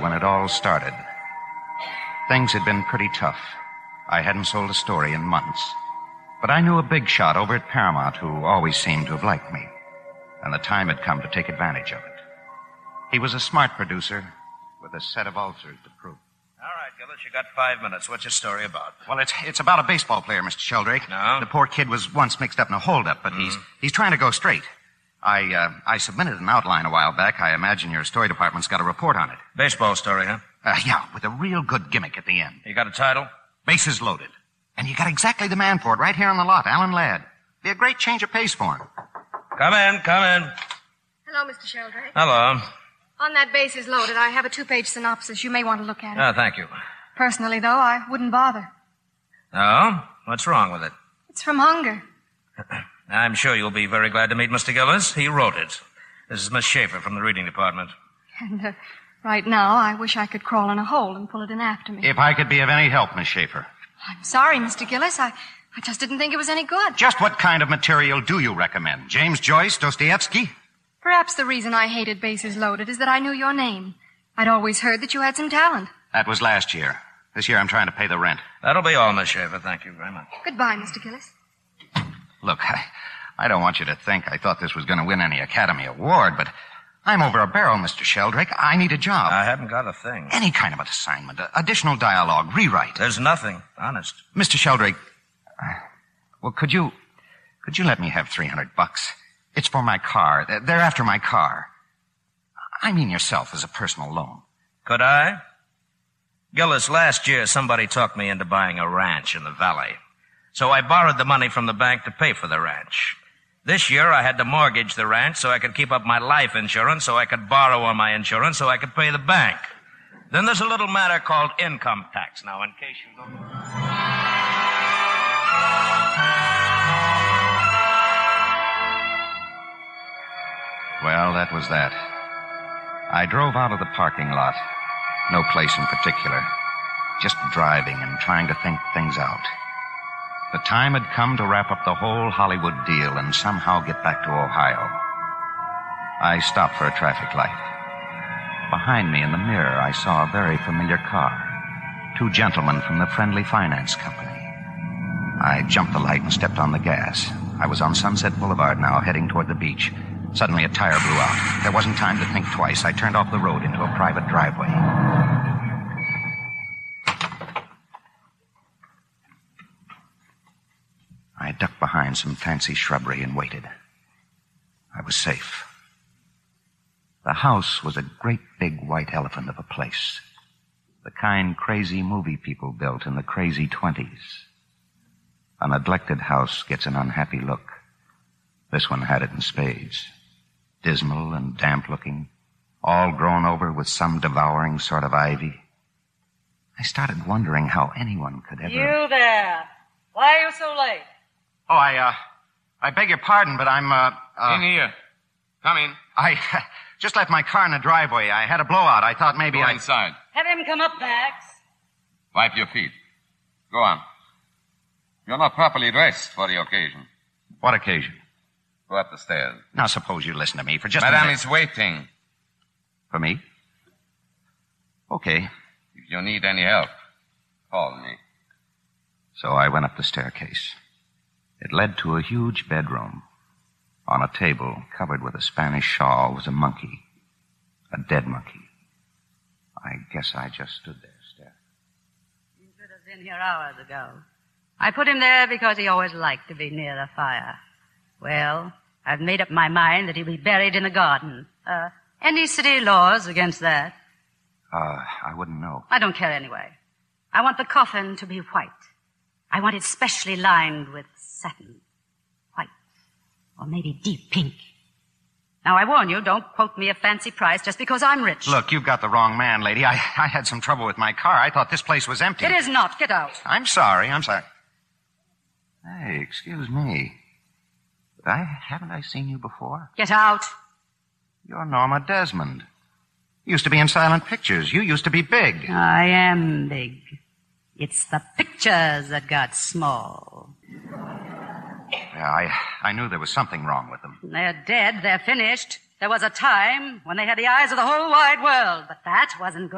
when it all started. Things had been pretty tough. I hadn't sold a story in months. But I knew a big shot over at Paramount who always seemed to have liked me. And the time had come to take advantage of it. He was a smart producer with a set of ulcers to prove. All right, Gillis, you got 5 minutes. What's your story about? Well, it's about a baseball player, Mr. Sheldrake. No? The poor kid was once mixed up in a holdup, but he's trying to go straight. I submitted an outline a while back. I imagine your story department's got a report on it. Baseball story, huh? Yeah, with a real good gimmick at the end. You got a title? Bases loaded. And you got exactly the man for it right here on the lot, Alan Ladd. Be a great change of pace for him. Come in. Hello, Mr. Sheldrake. Hello. On that bases loaded, I have a 2-page synopsis. You may want to look at it. Oh, thank you. Personally, though, I wouldn't bother. Oh? What's wrong with it? It's from hunger. I'm sure you'll be very glad to meet Mr. Gillis. He wrote it. This is Miss Schaefer from the reading department. And right now, I wish I could crawl in a hole and pull it in after me. If I could be of any help, Miss Schaefer. I'm sorry, Mr. Gillis. I just didn't think it was any good. Just what kind of material do you recommend? James Joyce, Dostoevsky? Perhaps the reason I hated Bases Loaded is that I knew your name. I'd always heard that you had some talent. That was last year. This year I'm trying to pay the rent. That'll be all, Miss Schaefer. Thank you very much. Goodbye, Mr. Gillis. Look, I don't want you to think I thought this was going to win any Academy Award, but I'm over a barrel, Mr. Sheldrake. I need a job. I haven't got a thing. Any kind of an assignment, additional dialogue, rewrite. There's nothing, honest. Mr. Sheldrake, well, could you let me have $300? It's for my car. They're after my car. I mean yourself as a personal loan. Could I? Gillis, last year somebody talked me into buying a ranch in the valley. So I borrowed the money from the bank to pay for the ranch. This year I had to mortgage the ranch so I could keep up my life insurance, so I could borrow on my insurance, so I could pay the bank. Then there's a little matter called income tax. Now, in case you don't... Well, that was that. I drove out of the parking lot. No place in particular. Just driving and trying to think things out. The time had come to wrap up the whole Hollywood deal and somehow get back to Ohio. I stopped for a traffic light. Behind me in the mirror, I saw a very familiar car. 2 gentlemen from the Friendly Finance Company. I jumped the light and stepped on the gas. I was on Sunset Boulevard now, heading toward the beach. Suddenly, a tire blew out. There wasn't time to think twice. I turned off the road into a private driveway. I ducked behind some fancy shrubbery and waited. I was safe. The house was a great big white elephant of a place. The kind crazy movie people built in the crazy 20s. A neglected house gets an unhappy look. This one had it in spades. Dismal and damp-looking, all grown over with some devouring sort of ivy. I started wondering how anyone could ever... You there. Why are you so late? Oh, I beg your pardon, but I'm, In here. Come in. I just left my car in the driveway. I had a blowout. I thought maybe Go inside. Have him come up, Max. Wipe your feet. Go on. You're not properly dressed for the occasion. What occasion? Go up the stairs. Now, suppose you listen to me for just a Madame minute. is waiting. For me? Okay. If you need any help, call me. So I went up the staircase. It led to a huge bedroom. On a table, covered with a Spanish shawl, was a monkey. A dead monkey. I guess I just stood there staring. He should have been here hours ago. I put him there because he always liked to be near the fire. Well, I've made up my mind that he'll be buried in the garden. Any city laws against that? I wouldn't know. I don't care anyway. I want the coffin to be white. I want it specially lined with satin. White. Or maybe deep pink. Now, I warn you, don't quote me a fancy price just because I'm rich. Look, you've got the wrong man, lady. I had some trouble with my car. I thought this place was empty. It is not. Get out. I'm sorry. Hey, excuse me. But haven't I seen you before? Get out. You're Norma Desmond. You used to be in silent pictures. You used to be big. I am big. It's the pictures that got small. Yeah, I knew there was something wrong with them. They're dead. They're finished. There was a time when they had the eyes of the whole wide world, but that wasn't good.